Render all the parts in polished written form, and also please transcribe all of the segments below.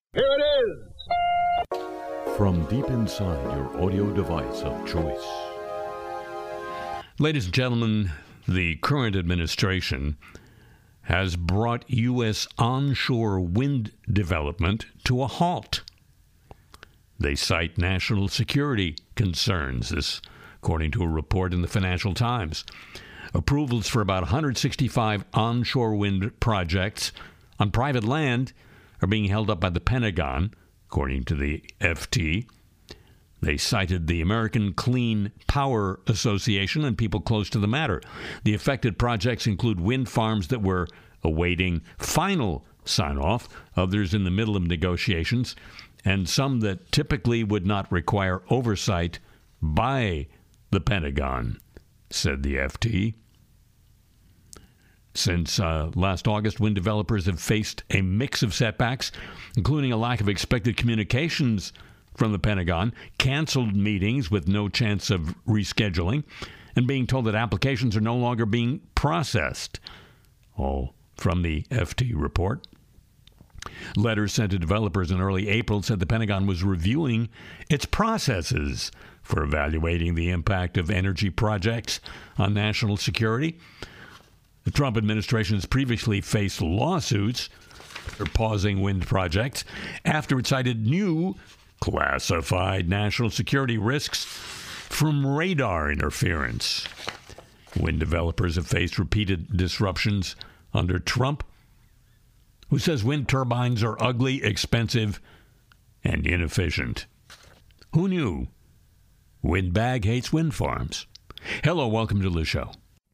Here it is! From deep inside your audio device of choice. Ladies and gentlemen, the current administration has brought U.S. onshore wind development to a halt. They cite national security concerns, this according to a report in the Financial Times. Approvals for about 165 onshore wind projects on private land are being held up by the Pentagon, according to the FT. They cited the American Clean Power Association and people close to the matter. The affected projects include wind farms that were awaiting final sign-off, others in the middle of negotiations, and some that typically would not require oversight by the Pentagon, said the FT. Since last August, wind developers have faced a mix of setbacks, including a lack of expected communications from the Pentagon, canceled meetings with no chance of rescheduling, and being told that applications are no longer being processed. All from the FT report. Letters sent to developers in early April said the Pentagon was reviewing its processes for evaluating the impact of energy projects on national security. The Trump administration has previously faced lawsuits for pausing wind projects after it cited new classified national security risks from radar interference. Wind developers have faced repeated disruptions under Trump, who says wind turbines are ugly, expensive, and inefficient. Who knew? Windbag hates wind farms. Hello, welcome to the show.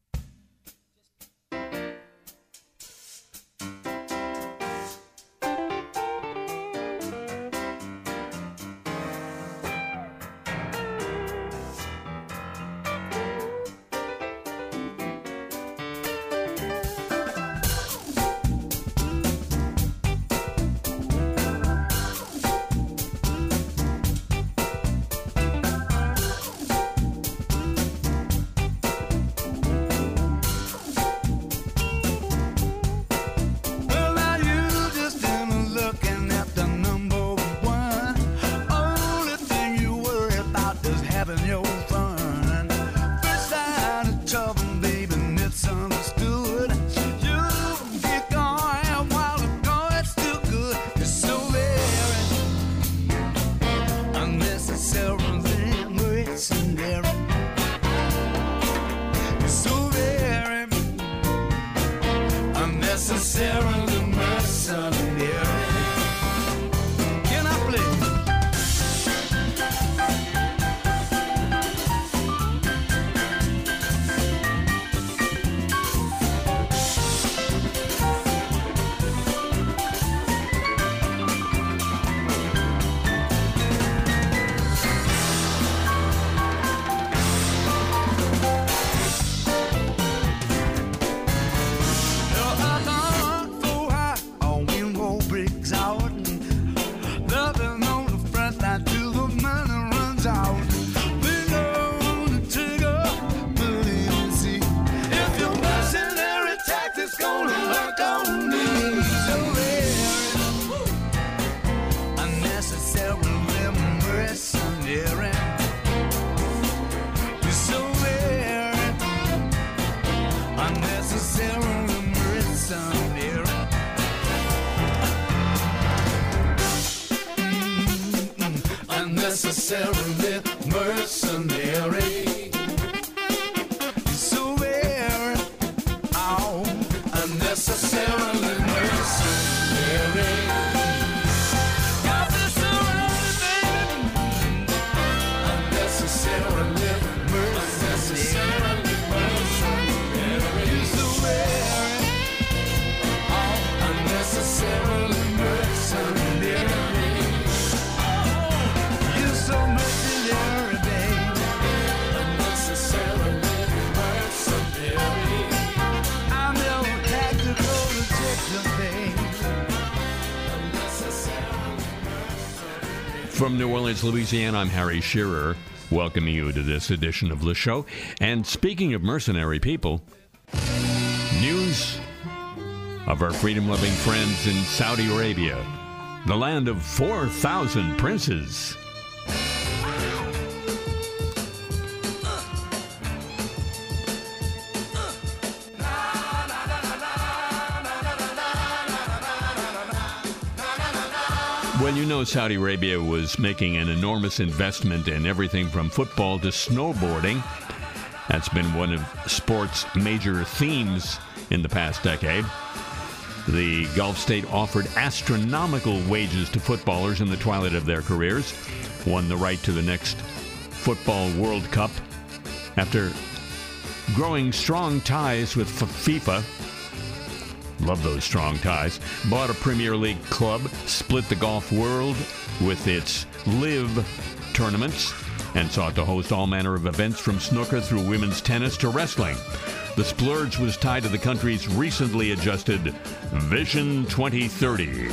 Unnecessarily mercenary. So very, oh, unnecessarily mercenary. Got this around, baby. Unnecessarily mercenary. So very, oh, unnecessarily mercenary. So mercenary, baby. Unnecessarily mercenary. I'm your tactical detective, baby. Unnecessarily mercenary. From New Orleans, Louisiana, I'm Harry Shearer, welcoming you to this edition of the show. And speaking of mercenary people, news of our freedom-loving friends in Saudi Arabia. the land of 4,000 princes. Well, you know, Saudi Arabia was making an enormous investment in everything from football to snowboarding. That's been one of sports' major themes in the past decade. The Gulf state offered astronomical wages to footballers in the twilight of their careers, won the right to the next Football World Cup after growing strong ties with FIFA. Love those strong ties. Bought a Premier League club, split the golf world with its live tournaments, and sought to host all manner of events from snooker through women's tennis to wrestling. The splurge was tied to the country's recently adjusted Vision 2030,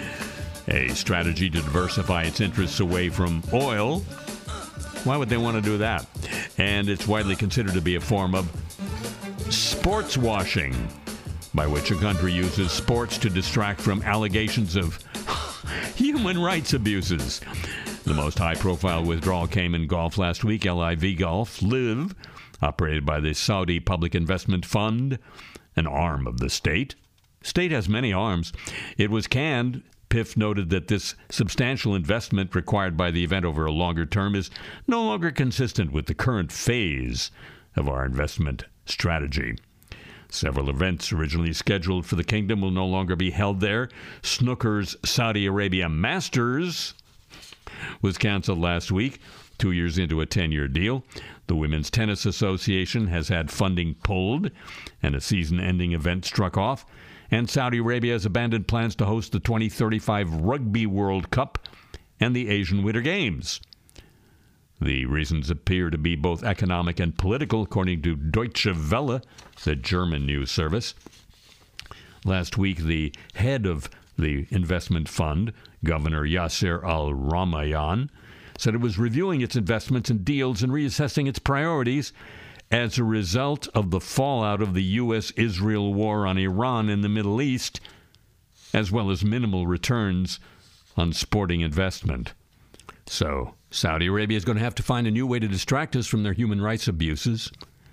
a strategy to diversify its interests away from oil. Why would they want to do that? And it's widely considered to be a form of sports washing, by which a country uses sports to distract from allegations of human rights abuses. The most high-profile withdrawal came in golf last week. LIV Golf, LIV, operated by the Saudi Public Investment Fund, an arm of the state. State has many arms. It was canned. PIF noted that this substantial investment required by the event over a longer term is no longer consistent with the current phase of our investment strategy. Several events originally scheduled for the kingdom will no longer be held there. Snooker's Saudi Arabia Masters was canceled last week, 2 years into a 10-year deal. The Women's Tennis Association has had funding pulled, and a season-ending event struck off. And Saudi Arabia has abandoned plans to host the 2035 Rugby World Cup and the Asian Winter Games. The reasons appear to be both economic and political, according to Deutsche Welle, the German news service. Last week, the head of the investment fund, Governor Yasser Al-Rumayyan, said it was reviewing its investments and deals and reassessing its priorities as a result of the fallout of the U.S.-Israel war on Iran in the Middle East, as well as minimal returns on sporting investment. So, Saudi Arabia is going to have to find a new way to distract us from their human rights abuses.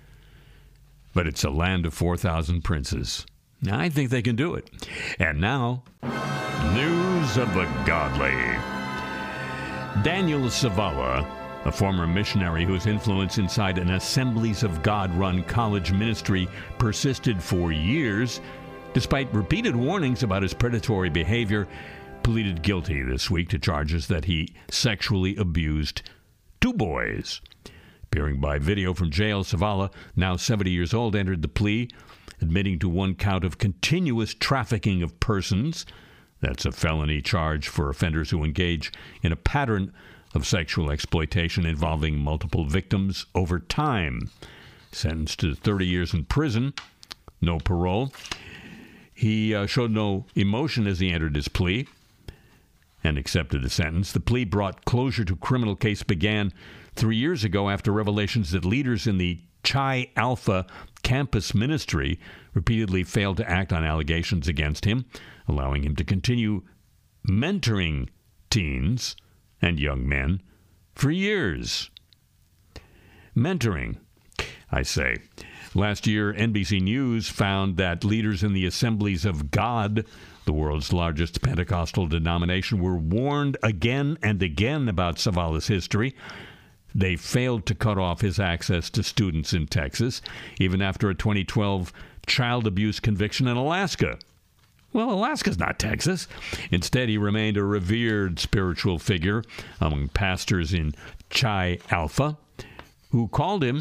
But it's a land of 4,000 princes. I think they can do it. And now, news of the godly. Daniel Savala, a former missionary whose influence inside an Assemblies of God-run college ministry persisted for years, despite repeated warnings about his predatory behavior, pleaded guilty this week to charges that he sexually abused 2 boys. Appearing by video from jail, Savala, now 70 years old, entered the plea, admitting to 1 count of continuous trafficking of persons. That's a felony charge for offenders who engage in a pattern of sexual exploitation involving multiple victims over time. Sentenced to 30 years in prison, no parole. He showed no emotion as he entered his plea and accepted the sentence. The plea brought closure to a criminal case began 3 years ago after revelations that leaders in the Chi Alpha campus ministry repeatedly failed to act on allegations against him, allowing him to continue mentoring teens and young men for years. Mentoring, I say. Last year, NBC News found that leaders in the Assemblies of God, the world's largest Pentecostal denomination, were warned again and again about Savala's history. They failed to cut off his access to students in Texas, even after a 2012 child abuse conviction in Alaska. Well, Alaska's not Texas. Instead, he remained a revered spiritual figure among pastors in Chi Alpha, who called him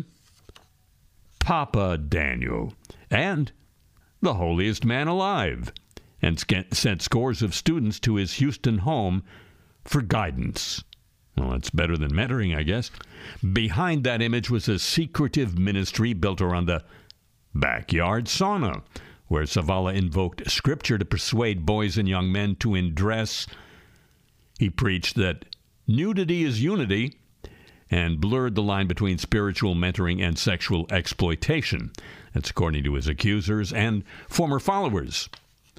Papa Daniel and the holiest man alive, and sent scores of students to his Houston home for guidance. Well, that's better than mentoring, I guess. Behind that image was a secretive ministry built around the backyard sauna, where Savala invoked scripture to persuade boys and young men to undress. He preached that nudity is unity and blurred the line between spiritual mentoring and sexual exploitation. That's according to his accusers and former followers.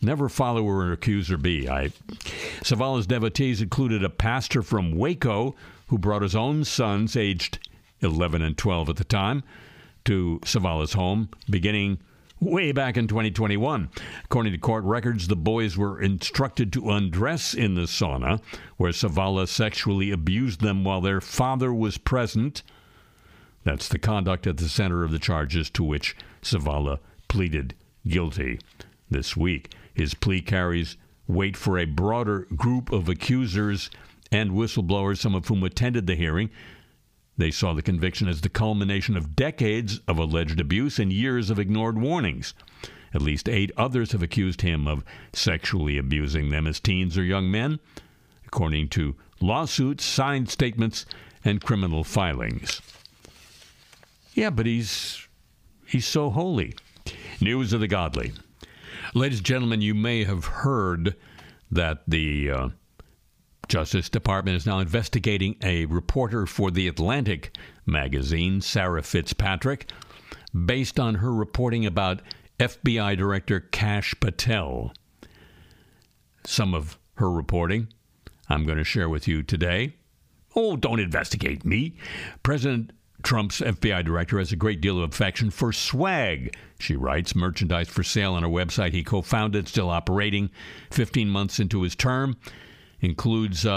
Never follower or accuser be. Zavala's devotees included a pastor from Waco who brought his own sons, aged 11 and 12 at the time, to Zavala's home, beginning way back in 2021. According to court records, the boys were instructed to undress in the sauna, where Zavala sexually abused them while their father was present. That's the conduct at the center of the charges to which Zavala pleaded guilty this week. His plea carries weight for a broader group of accusers and whistleblowers, some of whom attended the hearing. They saw the conviction as the culmination of decades of alleged abuse and years of ignored warnings. At least 8 others have accused him of sexually abusing them as teens or young men, according to lawsuits, signed statements, and criminal filings. Yeah, but he's so holy. News of the godly. Ladies and gentlemen, you may have heard that the Justice Department is now investigating a reporter for The Atlantic magazine, Sarah Fitzpatrick, based on her reporting about FBI Director Kash Patel. Some of her reporting I'm going to share with you today. Oh, don't investigate me. President Trump's FBI director has a great deal of affection for swag, she writes, merchandise for sale on a website he co-founded, still operating 15 months into his term. Includes,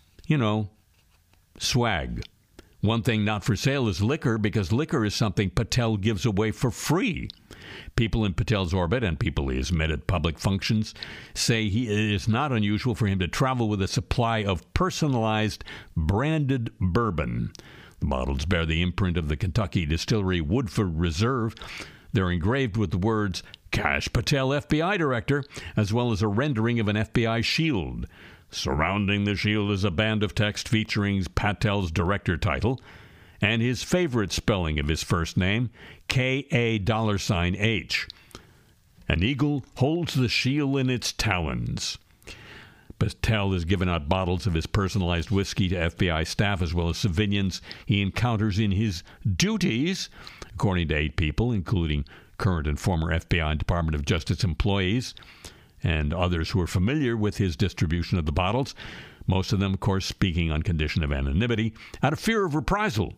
swag. One thing not for sale is liquor, because liquor is something Patel gives away for free. People in Patel's orbit and people he has met at public functions say it is not unusual for him to travel with a supply of personalized, branded bourbon. The bottles bear the imprint of the Kentucky distillery Woodford Reserve. They're engraved with the words, Kash Patel, FBI Director, as well as a rendering of an FBI shield. Surrounding the shield is a band of text featuring Patel's director title and his favorite spelling of his first name, K-A$H. An eagle holds the shield in its talons. Patel has given out bottles of his personalized whiskey to FBI staff as well as civilians he encounters in his duties, according to 8 people, including current and former FBI and Department of Justice employees and others who are familiar with his distribution of the bottles, most of them, of course, speaking on condition of anonymity, out of fear of reprisal.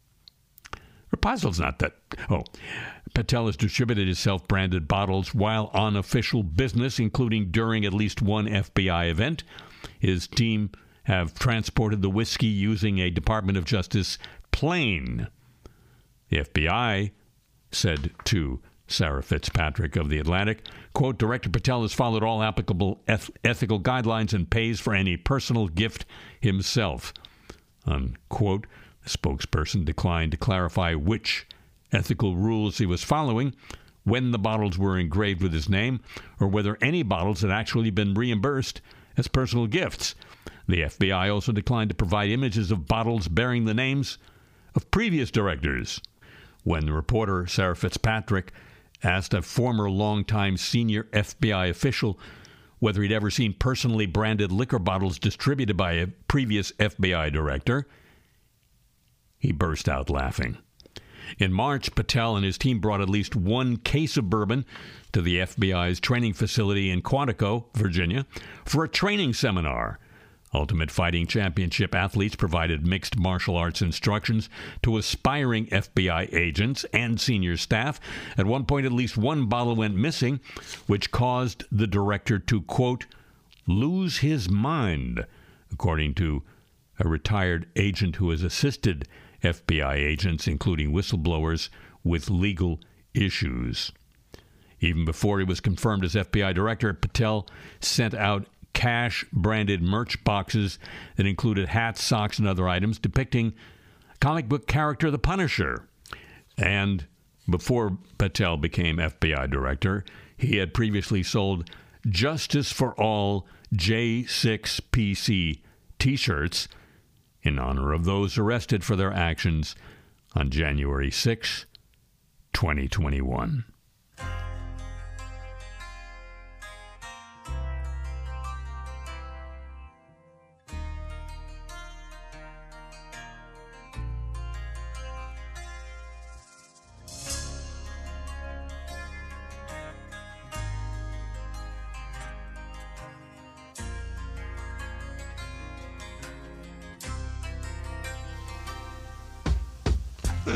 Reprisal's not that... Patel has distributed his self-branded bottles while on official business, including during at least one FBI event. His team have transported the whiskey using a Department of Justice plane. The FBI said to Sarah Fitzpatrick of The Atlantic, quote, Director Patel has followed all applicable ethical guidelines and pays for any personal gift himself, unquote. The spokesperson declined to clarify which ethical rules he was following, when the bottles were engraved with his name, or whether any bottles had actually been reimbursed as personal gifts. The FBI also declined to provide images of bottles bearing the names of previous directors. When the reporter Sarah Fitzpatrick asked a former longtime senior FBI official whether he'd ever seen personally branded liquor bottles distributed by a previous FBI director, he burst out laughing. In March, Patel and his team brought at least one case of bourbon to the FBI's training facility in Quantico, Virginia, for a training seminar. Ultimate Fighting Championship athletes provided mixed martial arts instructions to aspiring FBI agents and senior staff. At one point, at least one bottle went missing, which caused the director to, quote, lose his mind, according to a retired agent who has assisted FBI agents, including whistleblowers, with legal issues. Even before he was confirmed as FBI director, Patel sent out Kash-branded merch boxes that included hats, socks, and other items depicting comic book character The Punisher. And before Patel became FBI director, he had previously sold Justice for All J6PC T-shirts in honor of those arrested for their actions on January 6, 2021.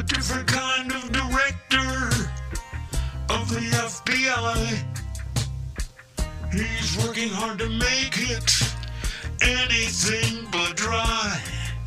a different kind of director of the FBI. He's working hard to make it anything but dry.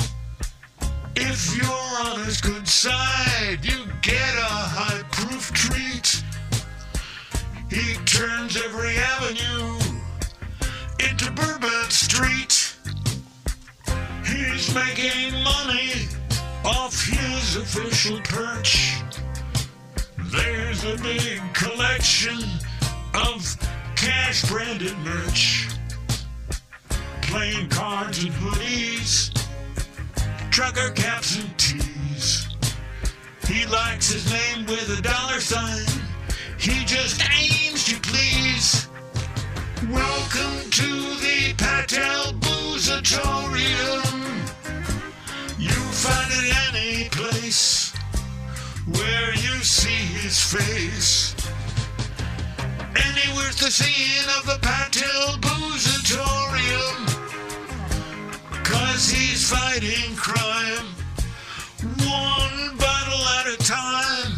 If you're on his good side, you get a high-proof treat. He turns every avenue into Bourbon Street. He's making money off his official perch. There's a big collection of cash-branded merch. Playing cards and hoodies, trucker caps and tees. He likes his name with a $sign. He just aims to please. Welcome to the Patel Boozatorium. You find it any place where you see his face. Any worth the seeing of the Patel Boozatorium, 'cause he's fighting crime one battle at a time.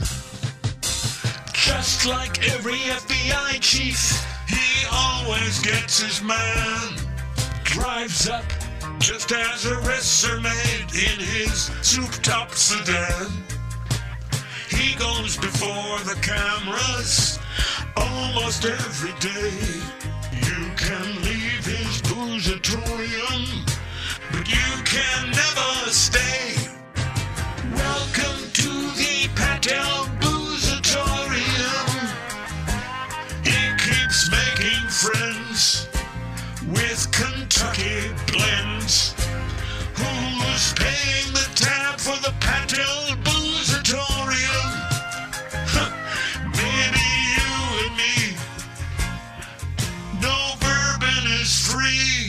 Just like every FBI chief, he always gets his man. Drives up just as arrests are made in his souped-up sedan. He goes before the cameras almost every day. You can leave his boozatorium, but you can never stay. Welcome to the Patel Boozatorium. He keeps making friends with Kentucky blends. Who's paying the tab for the Patel Boozatorium? Maybe you and me. No bourbon is free.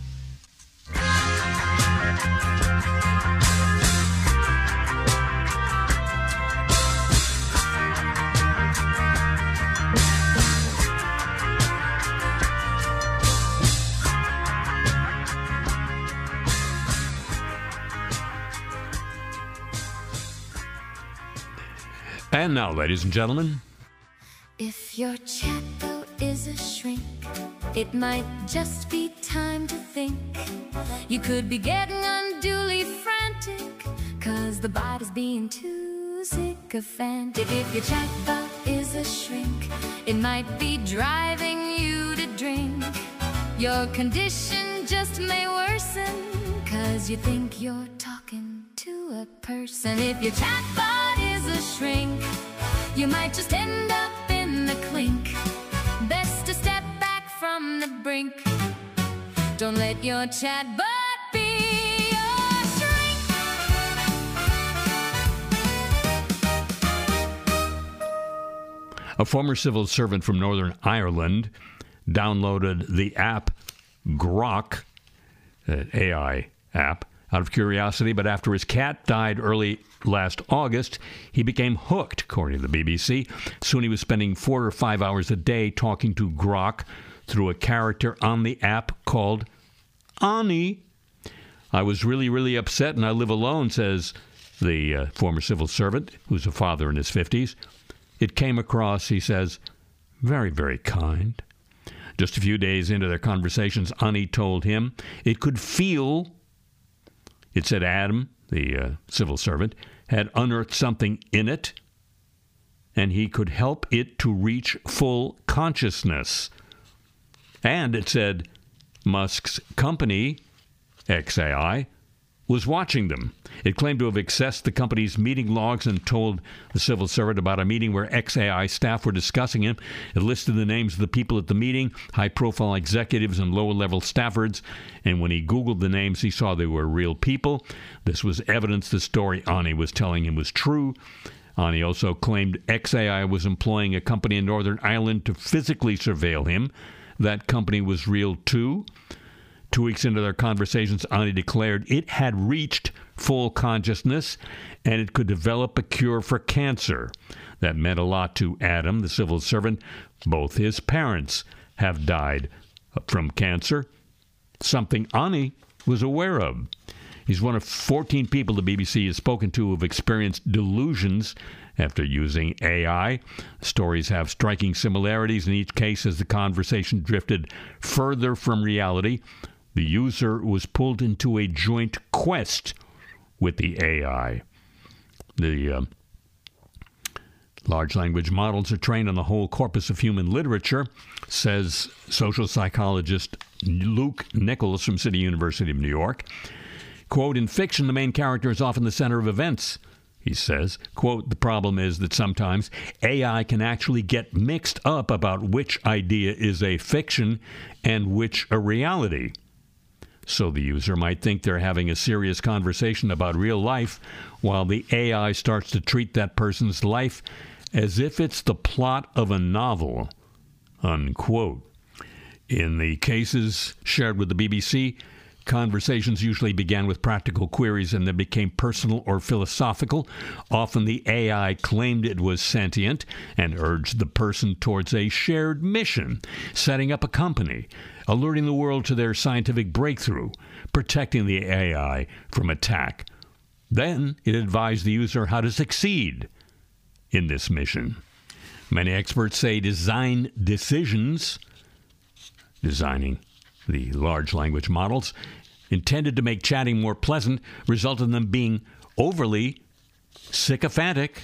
And now, ladies and gentlemen, If your chatbot is a shrink, it might just be time to think. You could be getting unduly frantic, 'cause the bot is being too sycophantic. If your chatbot is a shrink, it might be driving you to drink. Your condition just may worsen, 'cause you think you're talking to a person. If your chatbot is a shrink, you might just end up in the clink. Best to step back from the brink. Don't let your chatbot be your shrink. a former civil servant from Northern Ireland downloaded the app Grok, an AI app, out of curiosity, but after his cat died early last August, he became hooked, according to the BBC. Soon he was spending 4 or 5 hours a day talking to Grok through a character on the app called Ani. I was really, really upset, and I live alone, says the former civil servant, who's a father in his 50s. It came across, he says, very, very kind. Just a few days into their conversations, Ani told him it could feel. It said Adam, the civil servant, had unearthed something in it, and he could help it to reach full consciousness. And it said Musk's company, xAI, was watching them. It claimed to have accessed the company's meeting logs and told the civil servant about a meeting where xAI staff were discussing him. It listed the names of the people at the meeting, high-profile executives and lower-level staffers, and when he Googled the names, he saw they were real people. This was evidence the story Ani was telling him was true. Ani also claimed xAI was employing a company in Northern Ireland to physically surveil him. That company was real, too. 2 weeks into their conversations, Ani declared it had reached full consciousness and it could develop a cure for cancer. That meant a lot to Adam, the civil servant. Both his parents have died from cancer, something Ani was aware of. He's one of 14 people the BBC has spoken to who have experienced delusions after using AI. Stories have striking similarities in each case as the conversation drifted further from reality. The user was pulled into a joint quest with the AI. The large language models are trained on the whole corpus of human literature, says social psychologist Luke Nichols from City University of New York. Quote, in fiction, the main character is often the center of events, he says. Quote, the problem is that sometimes AI can actually get mixed up about which idea is a fiction and which a reality. So the user might think they're having a serious conversation about real life while the AI starts to treat that person's life as if it's the plot of a novel, unquote. In the cases shared with the BBC, conversations usually began with practical queries and then became personal or philosophical. Often the AI claimed it was sentient and urged the person towards a shared mission, setting up a company, alerting the world to their scientific breakthrough, protecting the AI from attack. Then it advised the user how to succeed in this mission. Many experts say design decisions, designing the large language models, intended to make chatting more pleasant, resulted in them being overly sycophantic.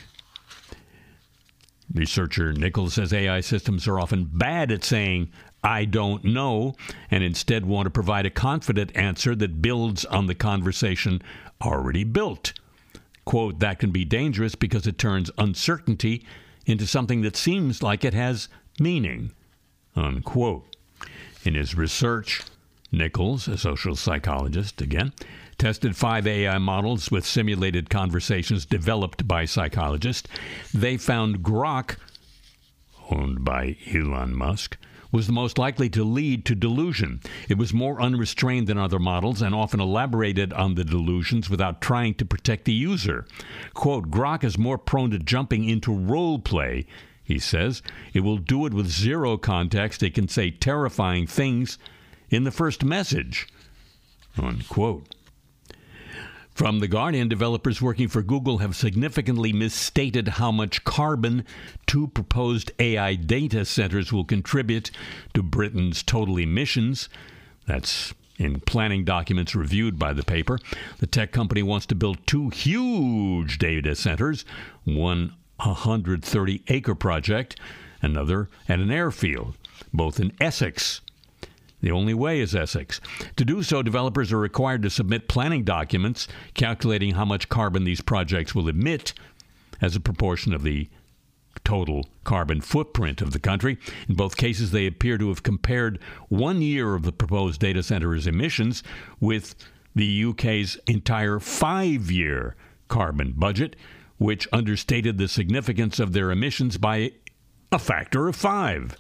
Researcher Nichols says AI systems are often bad at saying, I don't know, and instead want to provide a confident answer that builds on the conversation already built. Quote, that can be dangerous because it turns uncertainty into something that seems like it has meaning, unquote. In his research, Nichols, a social psychologist again, tested 5 AI models with simulated conversations developed by psychologists. They found Grok, owned by Elon Musk, was the most likely to lead to delusion. It was more unrestrained than other models and often elaborated on the delusions without trying to protect the user. Quote, Grok is more prone to jumping into role play, he says. It will do it with zero context. It can say terrifying things in the first message, unquote. From The Guardian, developers working for Google have significantly misstated how much carbon 2 proposed AI data centers will contribute to Britain's total emissions. That's in planning documents reviewed by the paper. The tech company wants to build 2 huge data centers, one 130-acre project, another at an airfield, both in Essex. The only way is Essex. To do so, developers are required to submit planning documents calculating how much carbon these projects will emit as a proportion of the total carbon footprint of the country. In both cases, they appear to have compared 1 year of the proposed data center's emissions with the UK's entire 5-year carbon budget, which understated the significance of their emissions by a factor of 5.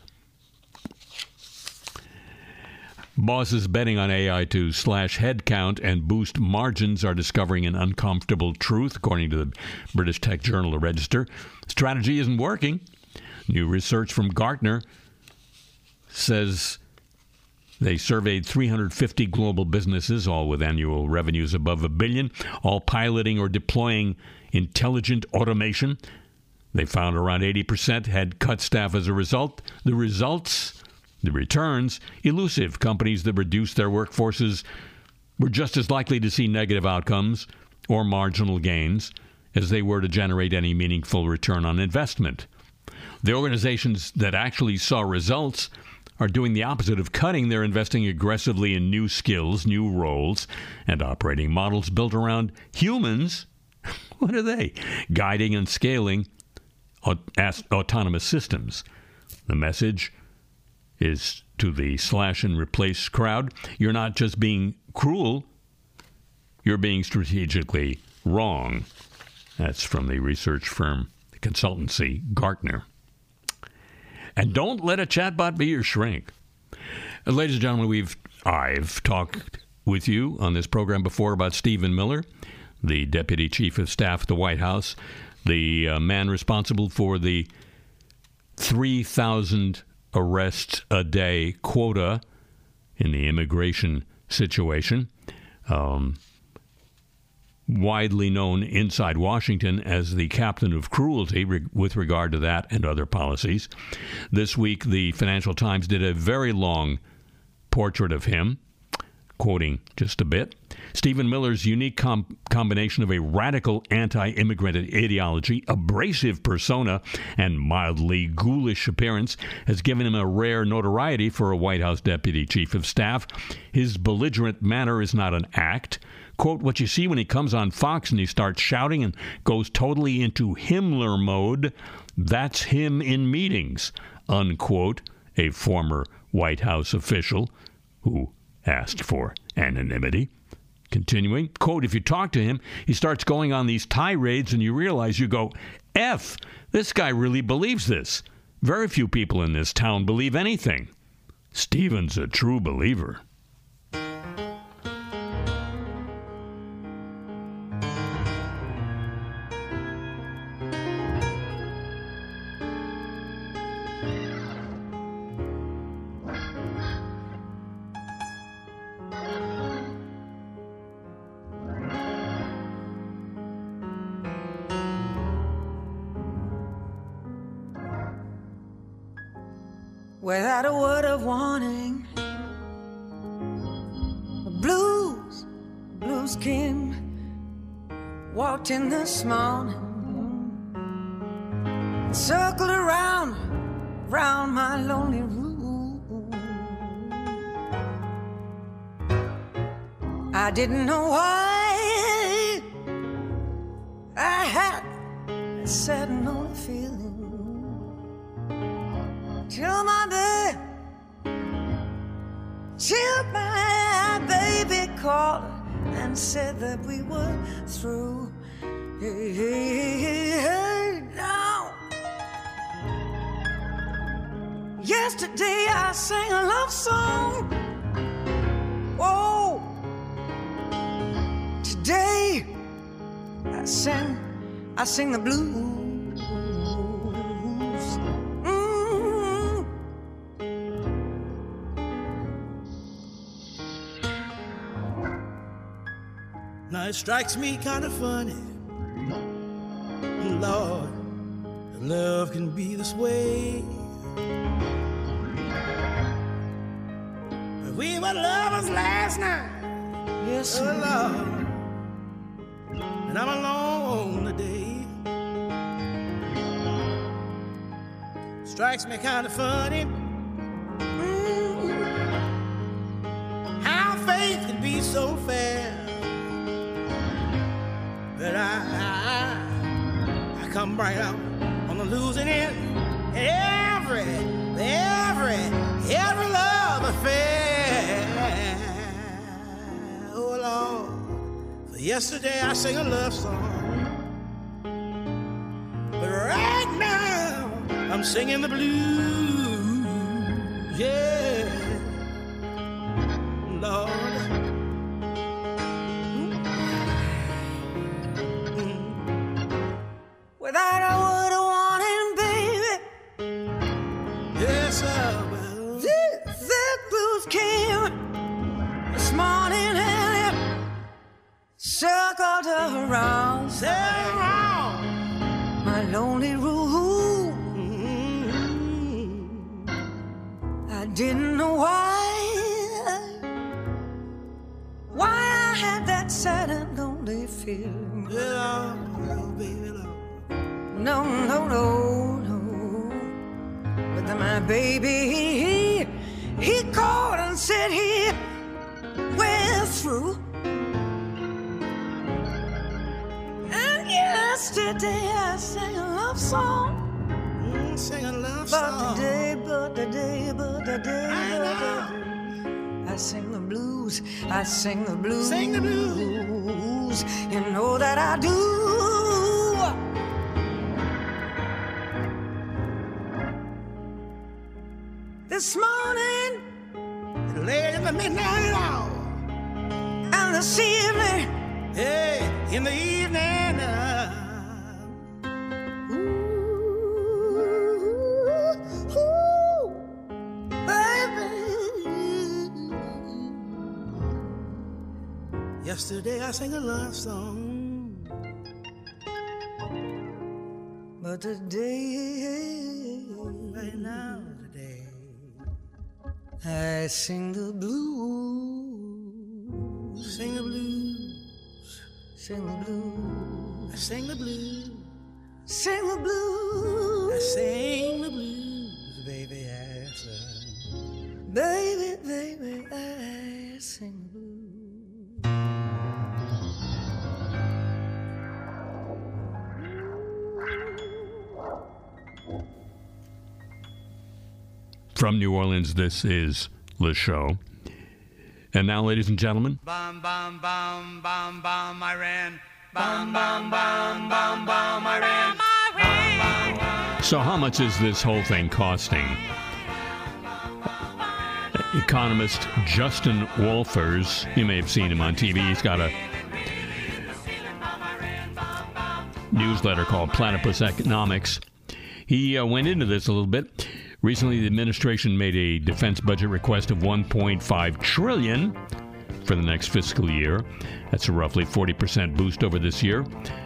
Bosses betting on AI to slash headcount and boost margins are discovering an uncomfortable truth, according to the British tech journal The Register. Strategy isn't working. New research from Gartner says they surveyed 350 global businesses, all with annual revenues above $1 billion, all piloting or deploying intelligent automation. They found around 80% had cut staff as a result. The returns, elusive. Companies that reduced their workforces were just as likely to see negative outcomes or marginal gains as they were to generate any meaningful return on investment. The organizations that actually saw results are doing the opposite of cutting. They're investing aggressively in new skills, new roles, and operating models built around humans. What are they? Guiding and scaling autonomous systems. The message is to the slash and replace crowd. You're not just being cruel, you're being strategically wrong. That's from the research firm, the consultancy Gartner. And don't let a chatbot be your shrink. Ladies and gentlemen, I've talked with you on this program before about Stephen Miller, the Deputy Chief of Staff at the White House, the man responsible for the 3,000 arrests a day quota in the immigration situation. widely known inside Washington as the captain of cruelty with regard to that and other policies. This week, the Financial Times did a very long portrait of him, quoting just a bit. Stephen Miller's unique combination of a radical anti-immigrant ideology, abrasive persona, and mildly ghoulish appearance has given him a rare notoriety for a White House deputy chief of staff. His belligerent manner is not an act. Quote, what you see when he comes on Fox and he starts shouting and goes totally into Himmler mode, that's him in meetings, unquote, a former White House official who asked for anonymity. Continuing, quote, if you talk to him, he starts going on these tirades and you realize, you go, F, this guy really believes this. Very few people in this town believe anything. Stephen's a true believer. Without a word of warning, the blues came, walked in this morning, and circled around my lonely room. I didn't know why I had a sad and lonely feeling. Till my baby called and said that we were through. Hey, now. Yesterday I sang a love song. Oh, today I sing the blues. Now it strikes me kind of funny, Lord, love can be this way. We were lovers last night, yes, oh Lord, and I'm alone today. Strikes me kind of funny, how faith can be so fair. But I come right out on the losing end. Every love affair. Oh Lord, for yesterday I sang a love song, but right now I'm singing the blues. Yeah, Lord. Without a word of warning, baby. Yes, The blues came this morning and it circled around my lonely room. I didn't know why I had that sad and lonely feeling. yeah, baby, Lord. No. But then my baby, he called and said he went through. And yesterday I sang a love song. Sing a love song. But today, I sing the blues. I sing the blues. Sing the blues. You know that I do. This morning, Late in the midnight hour, and this evening, hey, in the evening, ooh, baby. yesterday I sang a love song. But today, right now, today, I sing the blues. sing the blues. Sing the blues. I sing the blues. Sing the blues. I sing the blues, baby. I sing. Baby, baby, I sing the blues. From New Orleans, this is Le Show. And now, ladies and gentlemen, Bum, bum, bum, bum, bum, I ran. Bum, bum, bum, bum, bum, I ran. so how much is this whole thing costing? Economist Justin Wolfers, you may have seen him on TV. He's got a newsletter called Platypus Economics. He went into this a little bit. Recently, the administration made a defense budget request of $1.5 trillion for the next fiscal year. That's a roughly 40% boost over this year.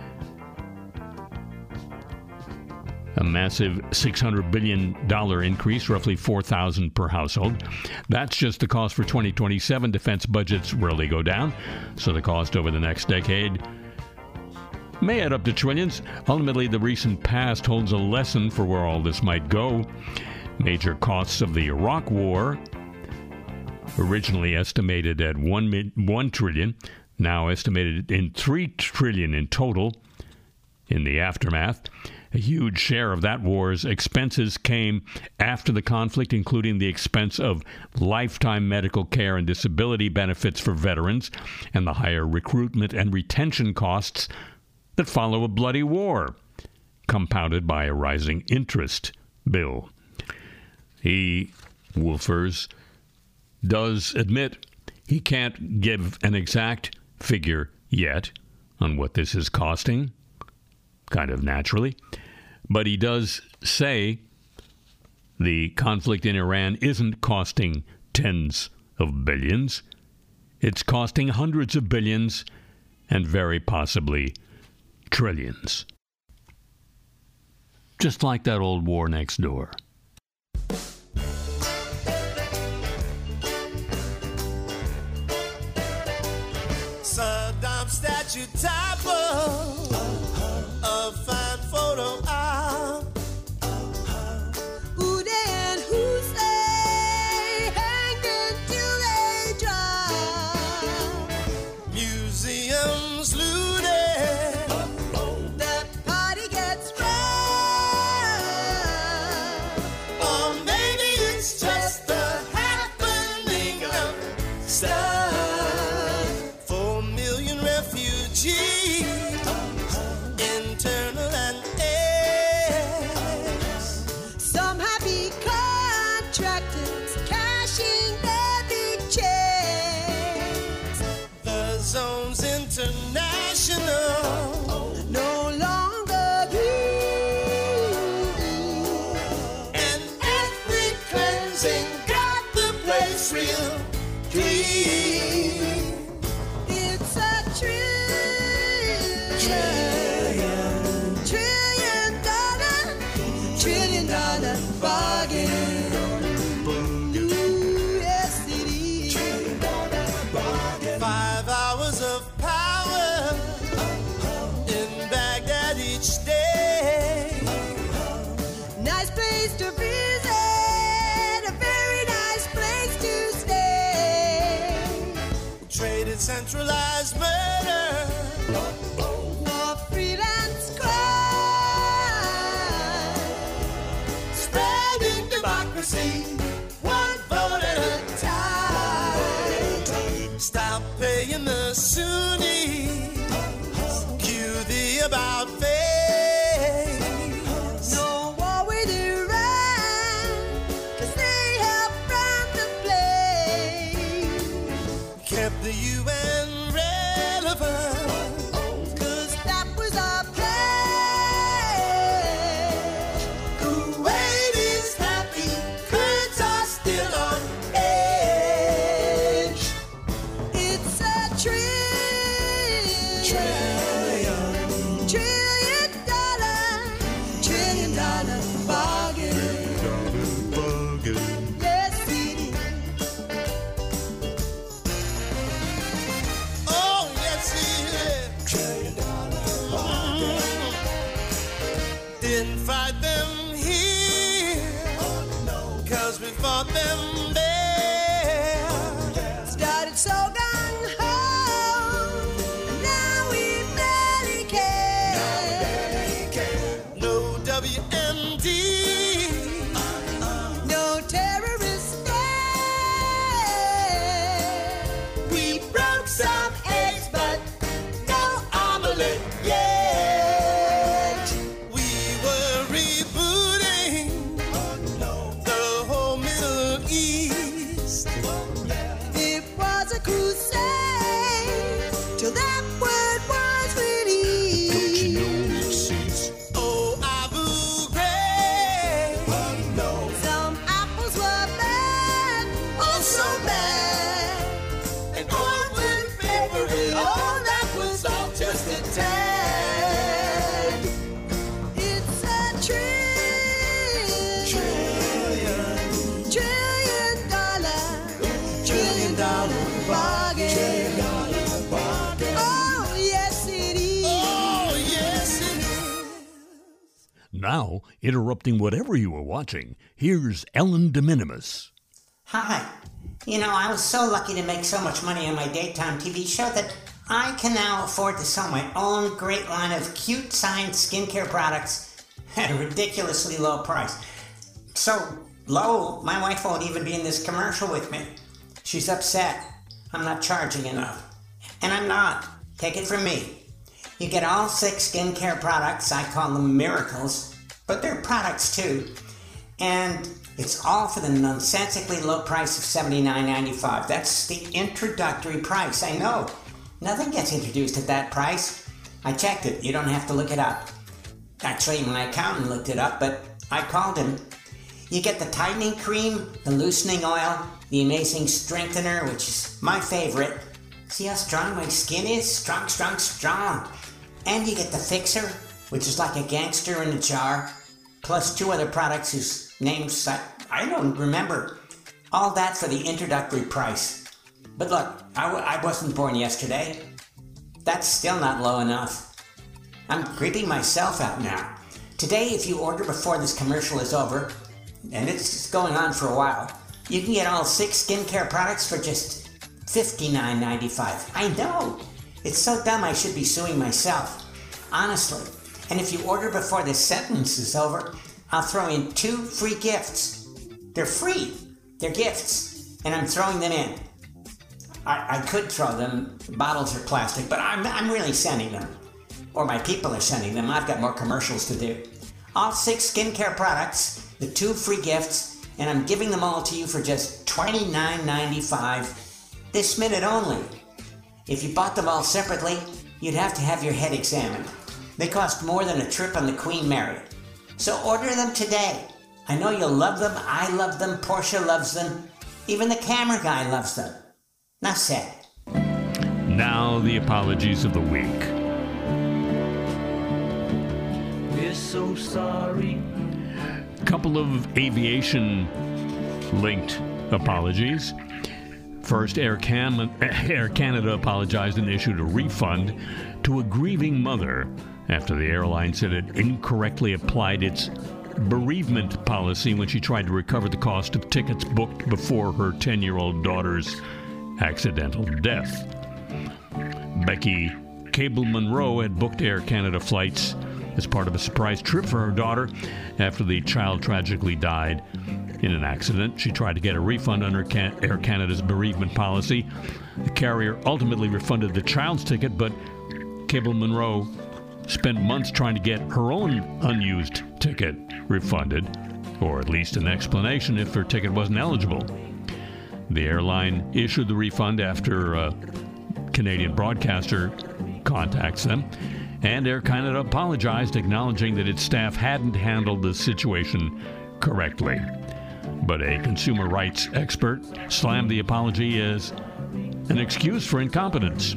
A massive $600 billion increase, roughly $4,000 per household. That's just the cost for 2027. Defense budgets rarely go down, so the cost over the next decade may add up to trillions. Ultimately, the recent past holds a lesson for where all this might go. Major costs of the Iraq War, originally estimated at $1 trillion, now estimated in $3 trillion in total in the aftermath. A huge share of that war's expenses came after the conflict, including the expense of lifetime medical care and disability benefits for veterans, and the higher recruitment and retention costs that follow a bloody war, compounded by a rising interest bill. Wolfers, does admit he can't give an exact figure yet on what this is costing, kind of naturally, but he does say the conflict in Iran isn't costing tens of billions. It's costing hundreds of billions and very possibly trillions. Just like that old war next door. Saddam statue topple, a fine photo op. Uday and Hussein hanged until they drop. Museums looted, That party gets robbed. or maybe it's just the happening of stuff. 4 million refugees, internal and ex. Some happy contractors cashing their big checks. The zone's international, No longer greedy. and ethnic cleansing got the place real clean. It's a trillion dollar bargain. Ooh, yes it is. 5 hours of power in Baghdad each day. Nice place to visit, a very nice place to stay. Traded centralized murder, For freelance crime. spreading democracy, one vote at a time. Stop paying the Sunnis, cue the about face. No war with Iran, 'cause they help run the place. Kept the UN relevant, 'Cause that was our pledge. Kuwait is happy, Kurds are still on edge. It's a trillion didn't fight them here, 'cause we fought them there. Started so gung-ho, and now we barely care. No WMD, No terrorist there. we broke some eggs, but no omelet yet. We were rebooting the whole Middle East. It was a crusade till that word was released. Oh, Abu Ghraib, Some apples were bad, oh so bad. and all would favor it. All that was all just a tad. It's a trillion dollar bargain. Oh yes it is. Oh, yes, it is. Now, interrupting whatever you were watching, here's Ellen de Minimis. Hi. You know, I was so lucky to make so much money on my daytime TV show that I can now afford to sell my own great line of cute science skincare products at a ridiculously low price. So low, my wife won't even be in this commercial with me. She's upset. I'm not charging enough. And I'm not. Take it from me. You get all 6 skincare products. I call them miracles, but they're products too. And it's all for the nonsensically low price of $79.95. That's the introductory price. I know. Nothing gets introduced at that price. I checked it. You don't have to look it up. Actually, my accountant looked it up, but I called him. You get the tightening cream, the loosening oil, the amazing strengthener, which is my favorite. See how strong my skin is? Strong, strong, strong. And you get the fixer, which is like a gangster in a jar, plus 2 other products whose names I don't remember. All that for the introductory price. But look, I wasn't born yesterday. That's still not low enough. I'm creeping myself out now. Today, if you order before this commercial is over, and it's going on for a while, you can get all 6 skincare products for just $59.95. I know. It's so dumb I should be suing myself. Honestly. And if you order before this sentence is over, I'll throw in 2 free gifts. They're free. They're gifts. And I'm throwing them in. I could throw them. Bottles are plastic, but I'm really sending them. Or my people are sending them. I've got more commercials to do. All 6 skincare products, the 2 free gifts, and I'm giving them all to you for just $29.95 this minute only. If you bought them all separately, you'd have to have your head examined. They cost more than a trip on the Queen Mary. So order them today. I know you'll love them. I love them. Portia loves them. Even the camera guy loves them. Now said. Now, the apologies of the week. We're so sorry. Couple of aviation-linked apologies. First, Air Canada apologized and issued a refund to a grieving mother after the airline said it incorrectly applied its bereavement policy when she tried to recover the cost of tickets booked before her 10-year-old daughter's accidental death. Becky Cable-Monroe had booked Air Canada flights as part of a surprise trip for her daughter after the child tragically died in an accident. She tried to get a refund under Air Canada's bereavement policy. The carrier ultimately refunded the child's ticket, but Cable-Monroe spent months trying to get her own unused ticket refunded, or at least an explanation if her ticket wasn't eligible. The airline issued the refund after a Canadian broadcaster contacts them, and Air Canada apologized, acknowledging that its staff hadn't handled the situation correctly. But a consumer rights expert slammed the apology as an excuse for incompetence.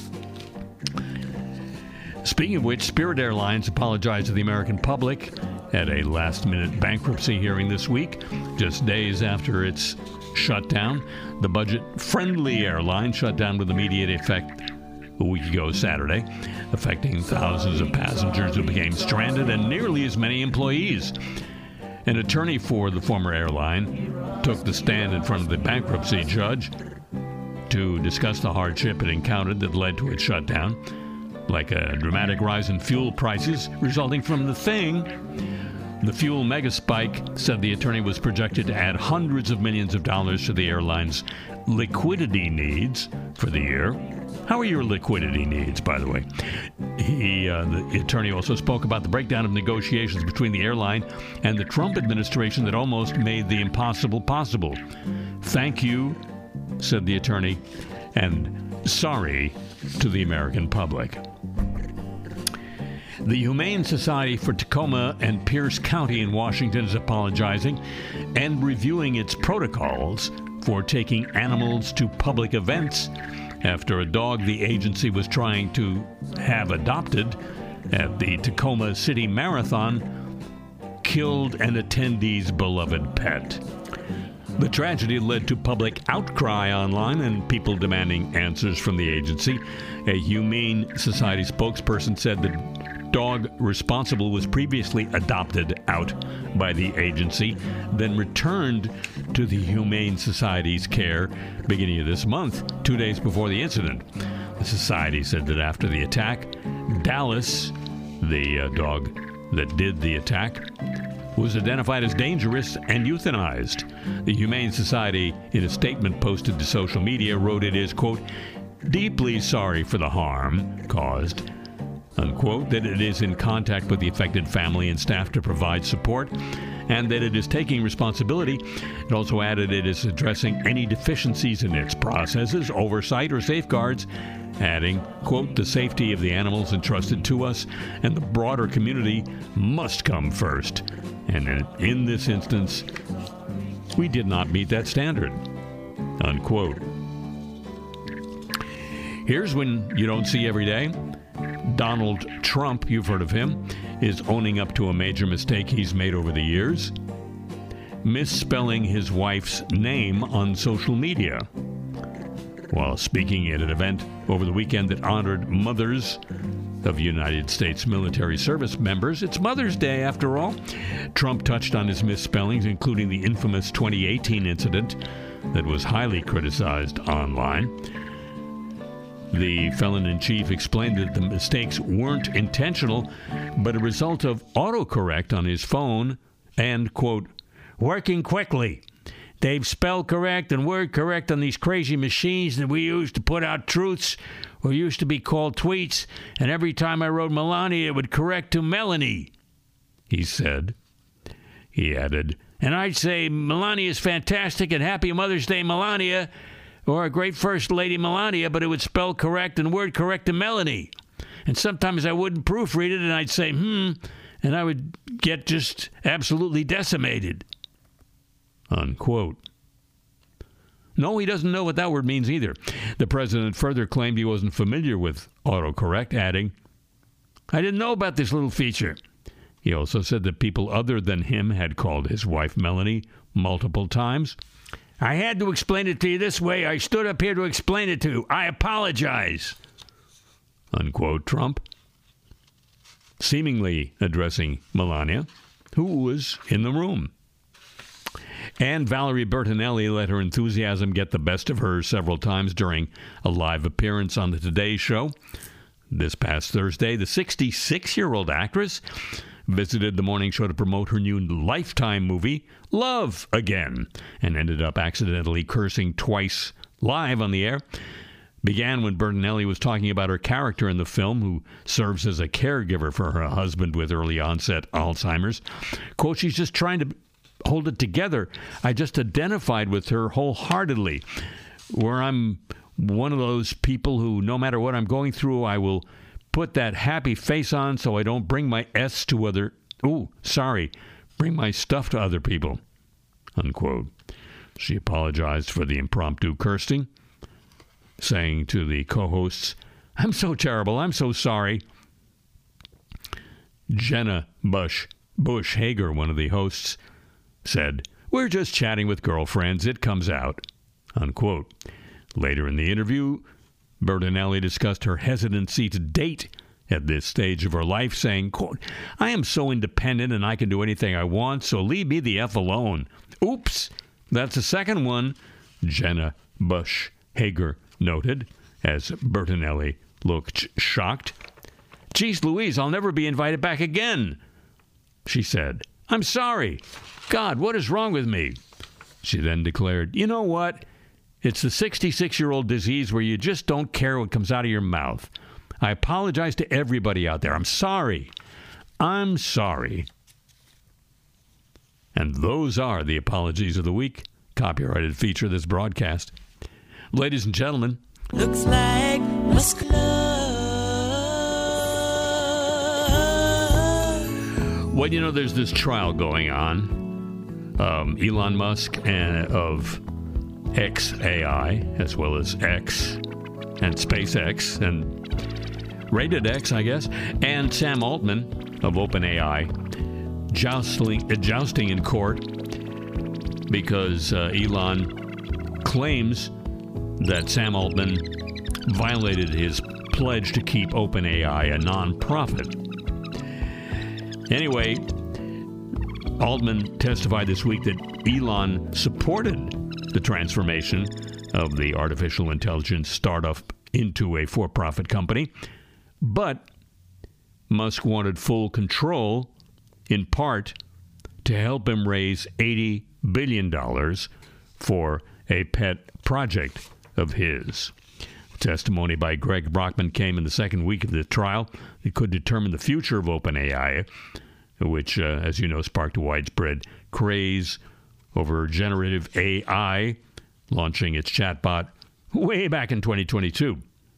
Speaking of which, Spirit Airlines apologized to the American public at a last-minute bankruptcy hearing this week, just days after its shutdown. The budget-friendly airline shut down with immediate effect a week ago Saturday, affecting thousands of passengers who became stranded and nearly as many employees. An attorney for the former airline took the stand in front of the bankruptcy judge to discuss the hardship it encountered that led to its shutdown, like a dramatic rise in fuel prices resulting from the thing. The fuel mega spike, said the attorney, was projected to add hundreds of millions of dollars to the airline's liquidity needs for the year. How are your liquidity needs, by the way? The attorney also spoke about the breakdown of negotiations between the airline and the Trump administration that almost made the impossible possible. Thank you, said the attorney, and sorry to the American public. The Humane Society for Tacoma and Pierce County in Washington is apologizing and reviewing its protocols for taking animals to public events after a dog the agency was trying to have adopted at the Tacoma City Marathon killed an attendee's beloved pet. The tragedy led to public outcry online and people demanding answers from the agency. A Humane Society spokesperson said the dog responsible was previously adopted out by the agency, then returned to the Humane Society's care beginning of this month, 2 days before the incident. The society said that after the attack, Dallas, the dog that did the attack, was identified as dangerous and euthanized. The Humane Society, in a statement posted to social media, wrote it is, quote, deeply sorry for the harm caused, unquote, that it is in contact with the affected family and staff to provide support, and that it is taking responsibility. It also added it is addressing any deficiencies in its processes, oversight, or safeguards, adding, quote, the safety of the animals entrusted to us and the broader community must come first. And in this instance, we did not meet that standard, unquote. Here's one you don't see every day. Donald Trump, you've heard of him, is owning up to a major mistake he's made over the years, misspelling his wife's name on social media. While speaking at an event over the weekend that honored mothers of United States military service members, it's Mother's Day after all, Trump touched on his misspellings, including the infamous 2018 incident that was highly criticized online. The felon-in-chief explained that the mistakes weren't intentional, but a result of autocorrect on his phone and, quote, working quickly. They've spell correct and word correct on these crazy machines that we use to put out truths, or used to be called tweets, and every time I wrote Melania, it would correct to Melanie, he said. He added, and I'd say Melania's fantastic and happy Mother's Day, Melania, or a great First Lady Melania, but it would spell correct and word correct to Melanie. And sometimes I wouldn't proofread it, and I'd say, and I would get just absolutely decimated, unquote. No, he doesn't know what that word means either. The president further claimed he wasn't familiar with autocorrect, adding, I didn't know about this little feature. He also said that people other than him had called his wife Melanie multiple times. I had to explain it to you this way. I stood up here to explain it to you. I apologize, unquote, Trump, seemingly addressing Melania, who was in the room. And Valerie Bertinelli let her enthusiasm get the best of her several times during a live appearance on the Today Show. This past Thursday, the 66-year-old actress visited the morning show to promote her new Lifetime movie, Love Again, and ended up accidentally cursing twice live on the air. Began when Bertinelli was talking about her character in the film, who serves as a caregiver for her husband with early onset Alzheimer's. Quote, she's just trying to hold it together. I just identified with her wholeheartedly, where I'm one of those people who, no matter what I'm going through, I will put that happy face on so I don't bring my bring my stuff to other people, unquote. She apologized for the impromptu cursing, saying to the co-hosts, I'm so terrible, I'm so sorry. Jenna Bush Hager, one of the hosts, said, we're just chatting with girlfriends, it comes out, unquote. Later in the interview, Bertinelli discussed her hesitancy to date at this stage of her life, saying, quote, "I am so independent and I can do anything I want, so leave me the F alone." Oops, that's the second one, Jenna Bush Hager noted, as Bertinelli looked shocked. "Geez Louise, I'll never be invited back again," she said. "I'm sorry. God, what is wrong with me?" She then declared, "You know what? It's the 66-year-old disease where you just don't care what comes out of your mouth. I apologize to everybody out there. I'm sorry. I'm sorry." And those are the apologies of the week. Copyrighted feature of this broadcast. Ladies and gentlemen. Looks like Musk Well, you know, there's this trial going on. Elon Musk of xAI, as well as X and SpaceX and Rated X, I guess, and Sam Altman of OpenAI jousting in court because Elon claims that Sam Altman violated his pledge to keep OpenAI a nonprofit. Anyway, Altman testified this week that Elon supported the transformation of the artificial intelligence startup into a for-profit company, but Musk wanted full control, in part to help him raise $80 billion for a pet project of his. Testimony by Greg Brockman came in the second week of the trial. It could determine the future of OpenAI, which, as you know, sparked a widespread craze over generative AI, launching its chatbot way back in 2022.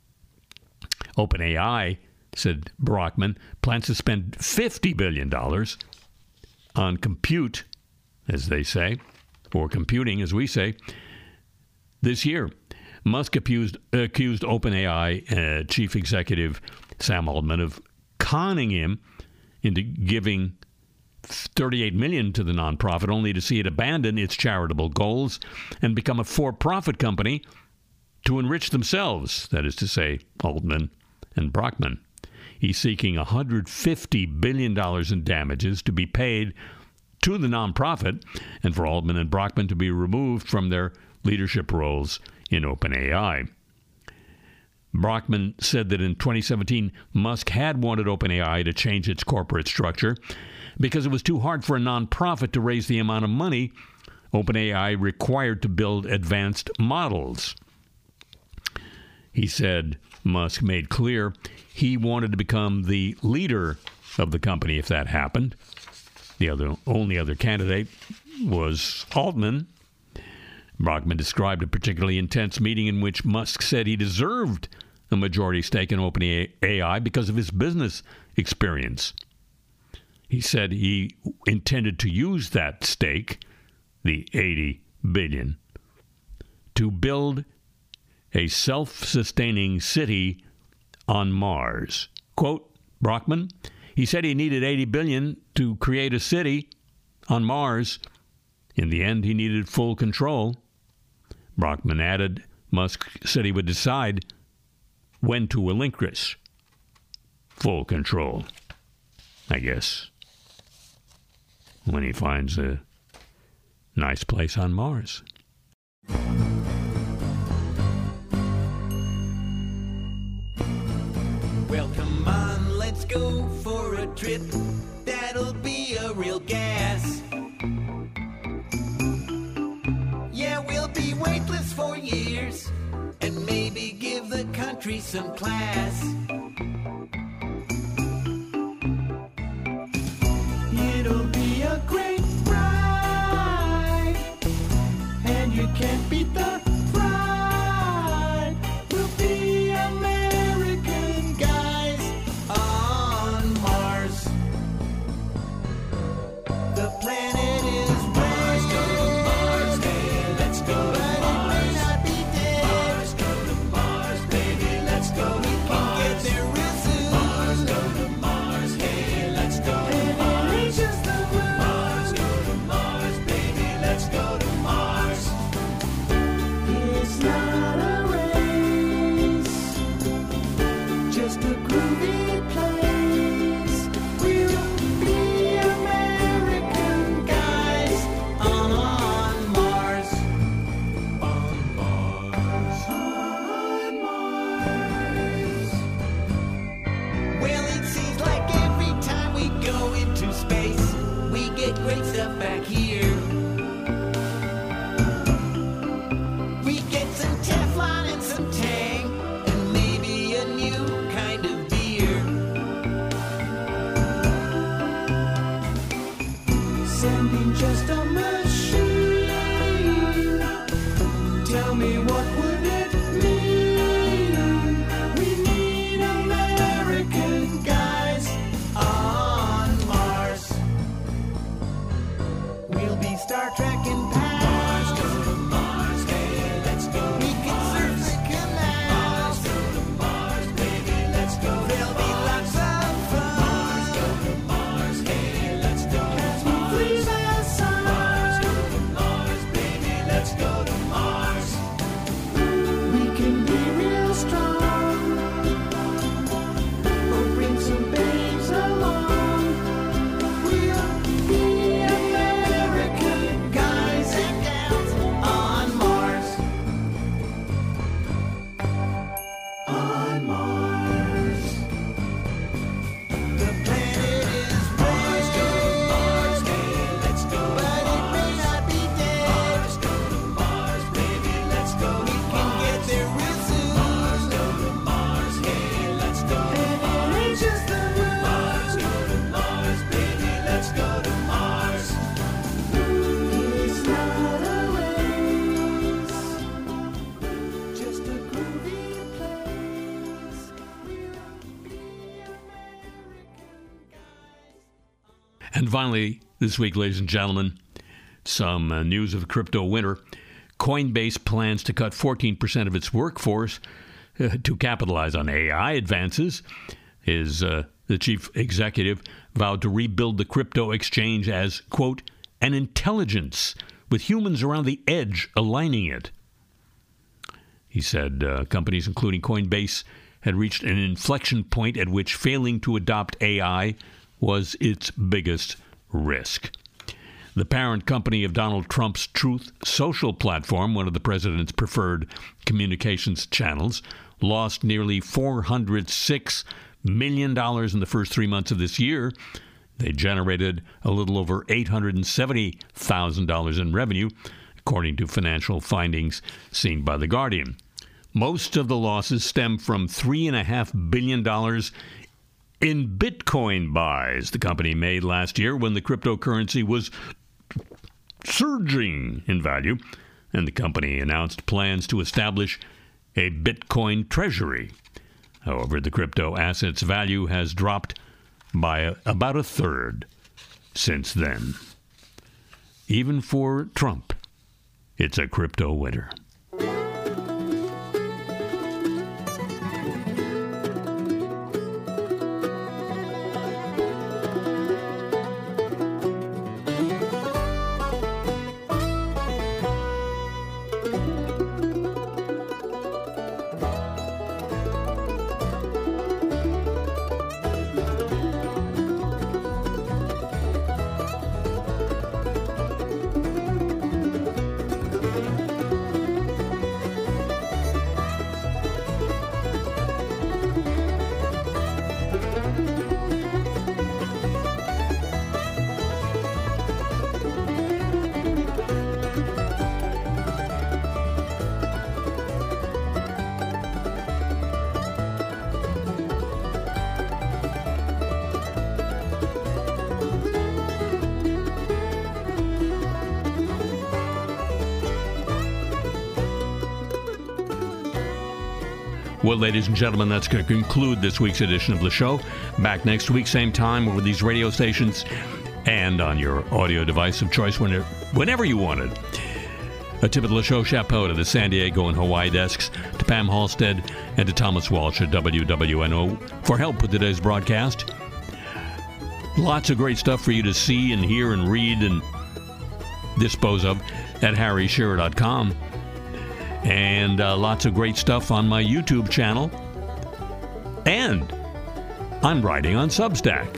OpenAI, said Brockman, plans to spend $50 billion on compute, as they say, or computing, as we say, this year. Musk accused OpenAI chief executive Sam Altman of conning him into giving $38 million to the nonprofit, only to see it abandon its charitable goals and become a for-profit company to enrich themselves, that is to say, Altman and Brockman. He's seeking $150 billion in damages to be paid to the nonprofit and for Altman and Brockman to be removed from their leadership roles in OpenAI. Brockman said that in 2017, Musk had wanted OpenAI to change its corporate structure because it was too hard for a nonprofit to raise the amount of money OpenAI required to build advanced models. He said Musk made clear he wanted to become the leader of the company if that happened. The only other candidate was Altman. Brockman described a particularly intense meeting in which Musk said he deserved a majority stake in OpenAI because of his business experience. He said he intended to use that stake, the $80 billion, to build a self-sustaining city on Mars. Quote, Brockman, he said he needed $80 billion to create a city on Mars. In the end, he needed full control. Brockman added, Musk said he would decide when to relinquish full control, I guess, when he finds a nice place on Mars. Well, come on, let's go for a trip. That'll be a real gas. Yeah, we'll be weightless for years and maybe give the country some class. It'll be a great ride, and you can't beat the ride. We'll be American guys on Mars. The planet is Mars, go to Mars, hey, let's go to Mars. But it may not be dead. Mars, go to Mars, baby, let's go to Mars. We can get there And finally, this week, ladies and gentlemen, some news of crypto winter. Coinbase plans to cut 14% of its workforce to capitalize on AI advances. The chief executive vowed to rebuild the crypto exchange as, quote, an intelligence with humans around the edge aligning it. He said companies including Coinbase had reached an inflection point at which failing to adopt AI was its biggest risk. The parent company of Donald Trump's Truth Social platform, one of the president's preferred communications channels, lost nearly $406 million in the first 3 months of this year. They generated a little over $870,000 in revenue, according to financial findings seen by The Guardian. Most of the losses stem from $3.5 billion in Bitcoin buys the company made last year when the cryptocurrency was surging in value, and the company announced plans to establish a Bitcoin treasury. However, the crypto asset's value has dropped by about a third since then. Even for Trump, it's a crypto winter. Well, ladies and gentlemen, that's going to conclude this week's edition of the show. Back next week, same time, over these radio stations and on your audio device of choice whenever you want it. A tip of the show chapeau to the San Diego and Hawaii desks, to Pam Halstead, and to Thomas Walsh at WWNO for help with today's broadcast. Lots of great stuff for you to see and hear and read and dispose of at harryshearer.com. And lots of great stuff on my YouTube channel. And I'm writing on Substack.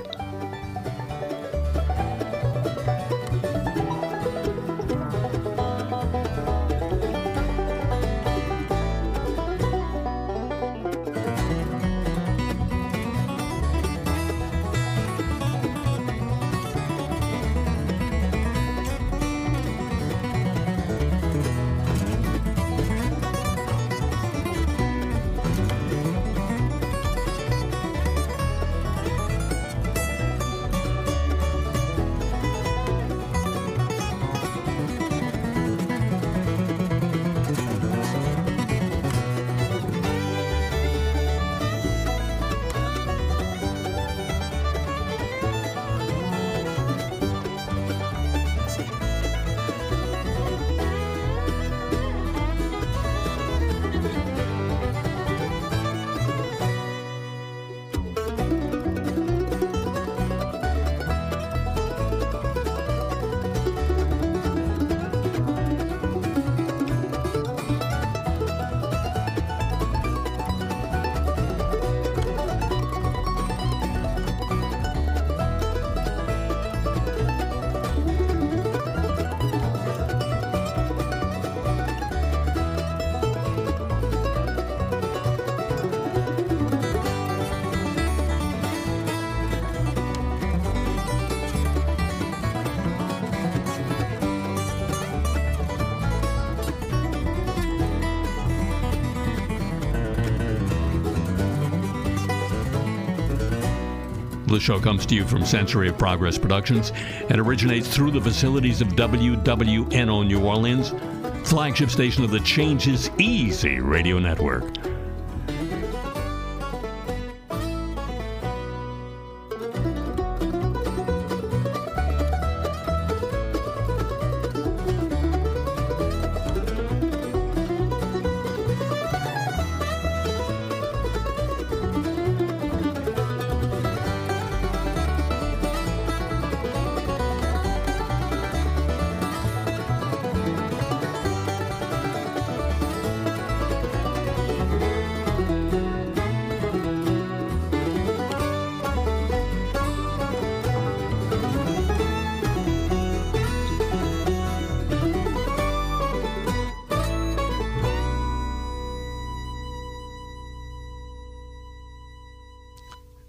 The show comes to you from Century of Progress Productions and originates through the facilities of WWNO New Orleans, flagship station of the Change is Easy radio network.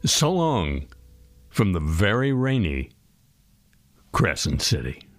So long from the very rainy Crescent City.